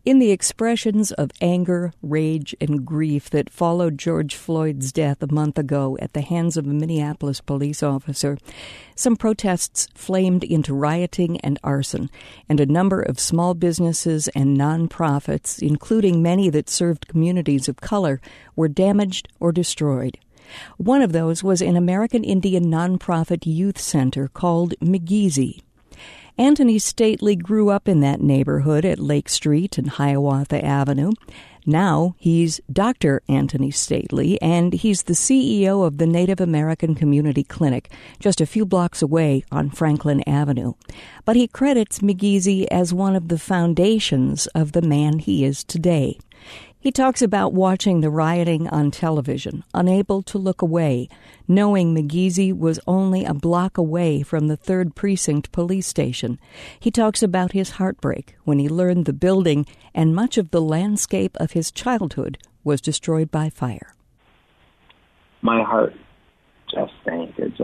In the expressions of anger, rage, and grief that followed George Floyd's death a month ago at the hands of a Minneapolis police officer, some protests flamed into rioting and arson, and a number of small businesses and nonprofits, including many that served communities of color, were damaged or destroyed. One of those was an American Indian nonprofit youth center called McGeezy. Anthony Stately grew up in that neighborhood at Lake Street and Hiawatha Avenue. Now he's Dr. Anthony Stately, and he's the CEO of the Native American Community Clinic, just a few blocks away on Franklin Avenue. But he credits McGeezy as one of the foundations of the man he is today. He talks about watching the rioting on television, unable to look away, knowing McGeezy was only a block away from the 3rd Precinct police station. He talks about his heartbreak when he learned the building and much of the landscape of his childhood was destroyed by fire. My heart just sank. It's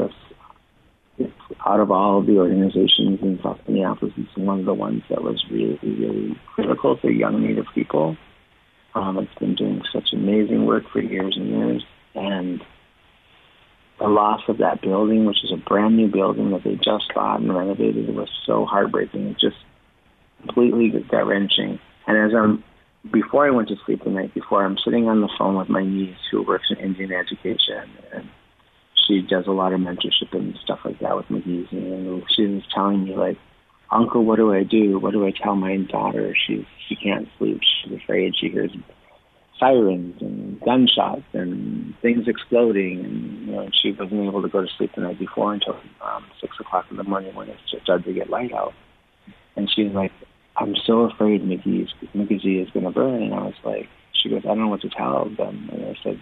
out of all of the organizations in South Minneapolis, it's one of the ones that was really, really critical to young Native people. It's been doing such amazing work for years and years, and the loss of that building, which is a brand new building that they just bought and renovated, was so heartbreaking. It just completely gut-wrenching. And before I went to sleep the night before, I'm sitting on the phone with my niece who works in Indian education, and she does a lot of mentorship and stuff like that with McGeezy, and she was telling me, like, Uncle, what do I do? What do I tell my daughter? She can't sleep. She's afraid. She hears sirens and gunshots and things exploding. And she wasn't able to go to sleep the night before until 6 o'clock in the morning when it started to get light out. And she's like, I'm so afraid McGeezy is going to burn. And I was like, she goes, I don't know what to tell them. And I said,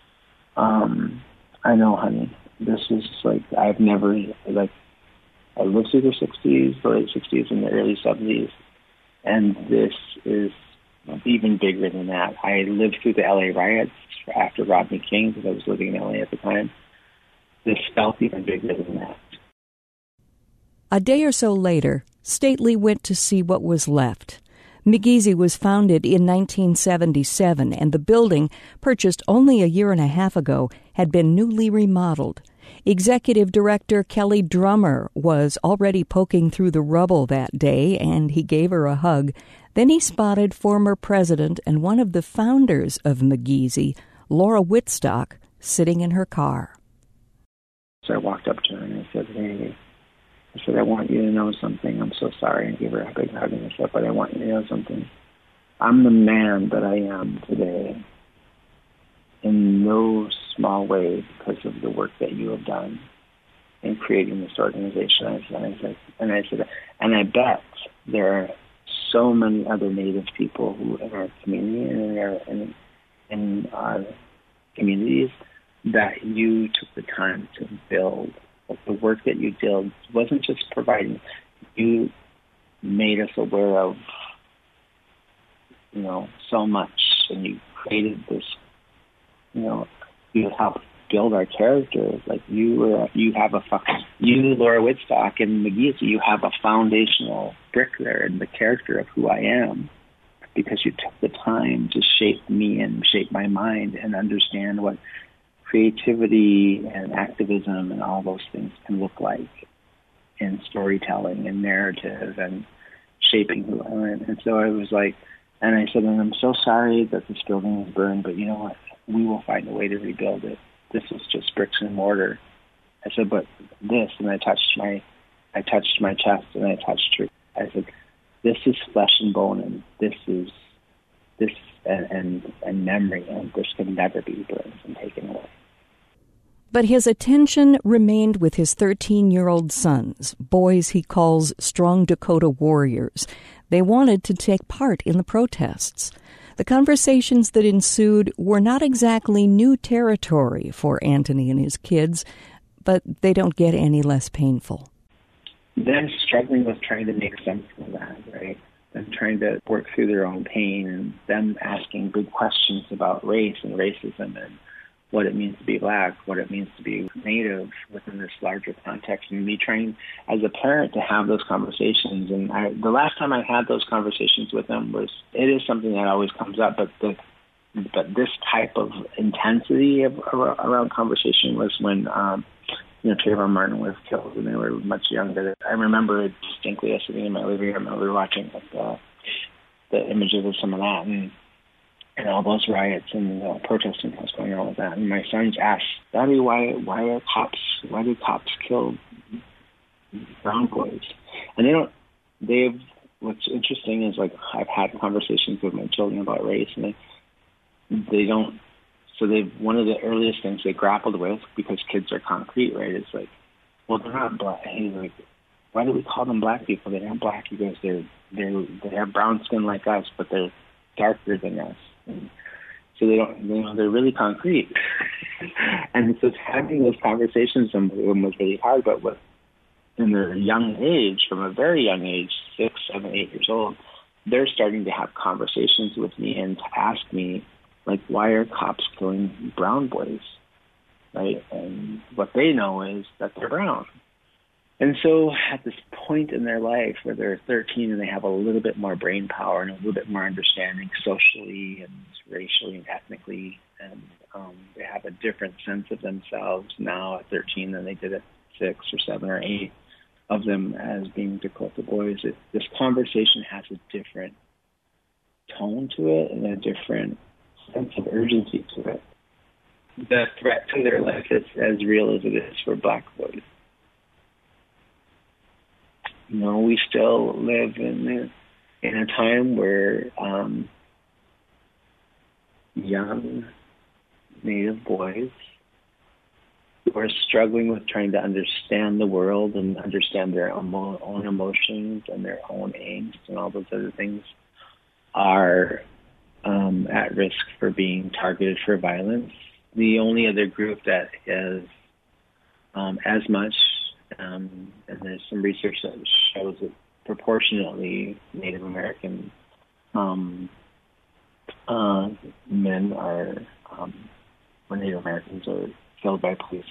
I know, honey. This is like, I've never, like, I lived through the 60s, the late 60s, and the early 70s, and this is even bigger than that. I lived through the LA riots after Rodney King, because I was living in LA at the time. This felt even bigger than that. A day or so later, Stately went to see what was left. McGeezy was founded in 1977, and the building, purchased only a year and a half ago, had been newly remodeled. Executive Director Kelly Drummer was already poking through the rubble that day, and he gave her a hug. Then he spotted former president and one of the founders of McGeezy, Laura Wittstock, sitting in her car. So I walked up to her and I said, hey, I want you to know something. I'm so sorry. And gave her a big hug and I said, but I want you to know something. I'm the man that I am today in no small way because of the work that you have done in creating this organization. And I said, and I bet there are so many other Native people who in our community and in our communities that you took the time to build. The work that you did wasn't just providing. You made us aware of, so much, and you created this. You helped build our character. Like you, Laura Wittstock and McGeezy, you have a foundational brick there in the character of who I am, because you took the time to shape me and shape my mind and understand what creativity and activism and all those things can look like in storytelling and narrative and shaping who I am. And so I was like, and I said, and I'm so sorry that this building is burned, but you know what? We will find a way to rebuild it. This is just bricks and mortar. I said, but this, and I touched my chest and I touched her. I said, this is flesh and bone, and this is this and memory, and this can never be burned and taken away. But his attention remained with his 13-year-old sons, boys he calls strong Dakota warriors. They wanted to take part in the protests. The conversations that ensued were not exactly new territory for Anthony and his kids, but they don't get any less painful. Them struggling with trying to make sense of that, right? Them trying to work through their own pain, and them asking big questions about race and racism and what it means to be Black, what it means to be Native within this larger context, and me trying as a parent to have those conversations. And the last time I had those conversations with them it is something that always comes up, but this type of intensity around conversation was when Trayvon Martin was killed, and they were much younger. I remember it distinctly. I was sitting in my living room and we were watching the images of some of that and all those riots and protesting that was going on with that. And my sons asked, "Daddy, why do cops kill brown boys?" And what's interesting is, like, I've had conversations with my children about race, and they don't. So one of the earliest things they grappled with, because kids are concrete, right? It's like, well, they're not Black. Hey, like, why do we call them Black people? They're not Black because they have brown skin like us, but they're darker than us. And so they don't. They're really concrete. And so having those conversations with them was really hard. But in their young age, from a very young age, 6, 7, 8 years old, they're starting to have conversations with me and to ask me, like, why are cops killing brown boys, right? And what they know is that they're brown. And so at this point in their life where they're 13 and they have a little bit more brain power and a little bit more understanding socially and racially and ethnically, and they have a different sense of themselves now at 13 than they did at 6 or 7 or 8 of them as being Dakota boys. This conversation has a different tone to it and a different sense of urgency to it. The threat to their life is as real as it is for Black boys. We still live in a time where young Native boys who are struggling with trying to understand the world and understand their own emotions and their own angst and all those other things are at risk for being targeted for violence. The only other group that is as much, and there's some research that shows that proportionately Native American men are, when Native Americans are killed by police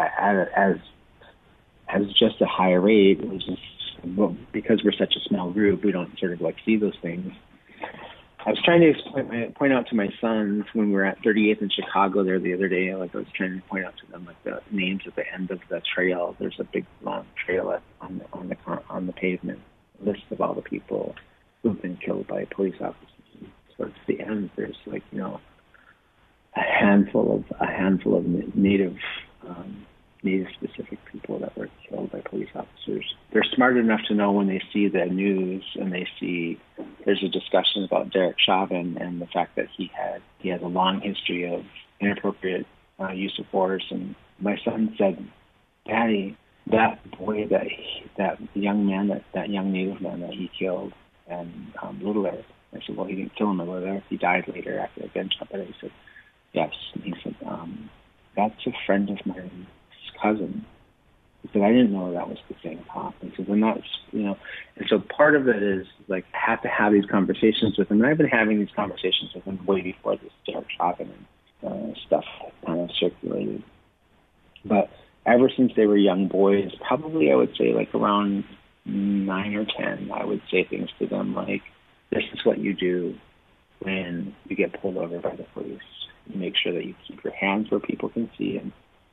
as just a higher rate. It was just, because we're such a small group, we don't sort of like see those things. I was trying to point out to my sons when we were at 38th in Chicago there the other day, like I was trying to point out to them, like, the names at the end of the trail. There's a big long trail on the pavement, list of all the people who've been killed by police officers. Towards the end, there's a handful of Native specific people that were killed by police officers. They're smart enough to know when they see the news and they see there's a discussion about Derek Chauvin and the fact that he has a long history of inappropriate use of force. And my son said, "Daddy, that boy, that young man, that young Native man that he killed, and Little Eric." I said, "Well, he didn't kill him, Little Eric. He died later after a gunshot." But he said, "Yes." And he said, "That's a friend of mine's cousin." He said, "I didn't know that was the same cop." He said, "And that's, and so part of it is, like, I have to have these conversations with him. And I've been having these conversations with him way before this Derek Chauvin and stuff kind of circulated. But ever since they were young boys, probably I would say like around 9 or 10, I would say things to them like, this is what you do when you get pulled over by the police. You make sure that you keep your hands where people can see, and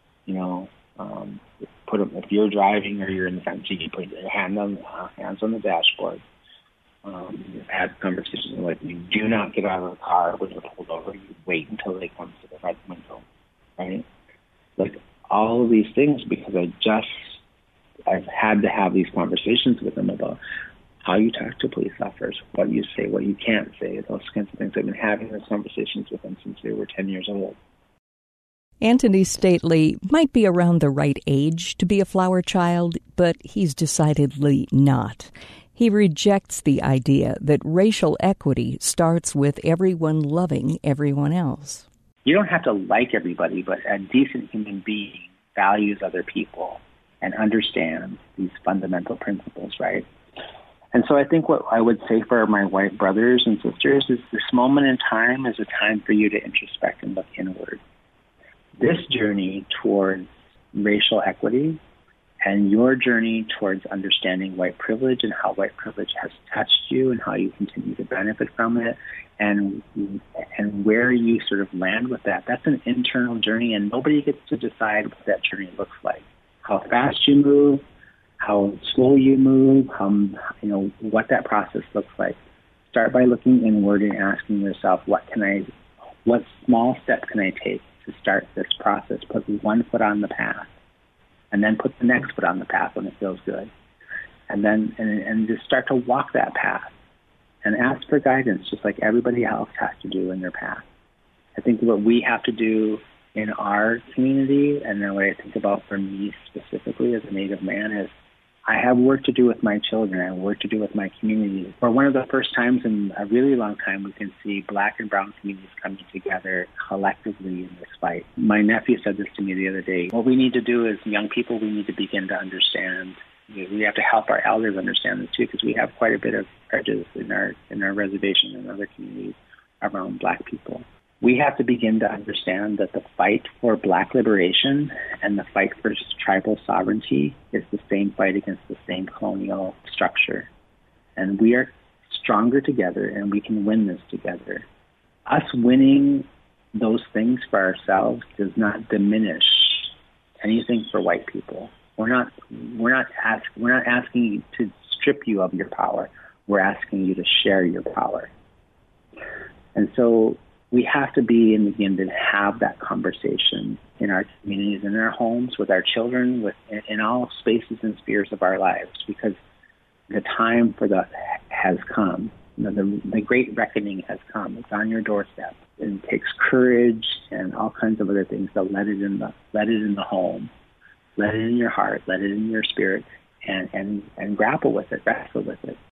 put them, if you're driving or you're in the front seat, you put your hands on the dashboard. You've had conversations like, you do not get out of the car when you're pulled over. You wait until they come to the front window, right? Like all of these things, because I've had to have these conversations with them about how you talk to police officers, what you say, what you can't say, those kinds of things. I've been having those conversations with them since they were 10 years old. Anthony Stately might be around the right age to be a flower child, but he's decidedly not. He rejects the idea that racial equity starts with everyone loving everyone else. You don't have to like everybody, but a decent human being values other people and understands these fundamental principles, right? And so I think what I would say for my white brothers and sisters is this moment in time is a time for you to introspect and look inward. this journey towards racial equity and your journey towards understanding white privilege and how white privilege has touched you and how you continue to benefit from it and where you sort of land with that. That's an internal journey, and nobody gets to decide what that journey looks like. How fast you move, how slow you move, what that process looks like. Start by looking inward and asking yourself, what small step can I take to start this process? Put one foot on the path, and then put the next foot on the path when it feels good. And then and just start to walk that path and ask for guidance, just like everybody else has to do in their path. I think what we have to do in our community, and then what I think about for me specifically as a Native man, is I have work to do with my children. I have work to do with my community. For one of the first times in a really long time, we can see Black and brown communities coming together collectively in this fight. My nephew said this to me the other day. What we need to do as young people, we need to begin to understand. We have to help our elders understand this too, because we have quite a bit of prejudice in our reservation and other communities around Black people. We have to begin to understand that the fight for Black liberation and the fight for tribal sovereignty is the same fight against the same colonial structure. And we are stronger together, and we can win this together. Us winning those things for ourselves does not diminish anything for white people. We're not asking you to strip you of your power. We're asking you to share your power. And so we have to begin to have that conversation in our communities, in our homes, with our children, in all spaces and spheres of our lives, because the time for that has come. The great reckoning has come. It's on your doorstep. And it takes courage and all kinds of other things to let it in the home, let it in your heart, let it in your spirit, and grapple with it, wrestle with it.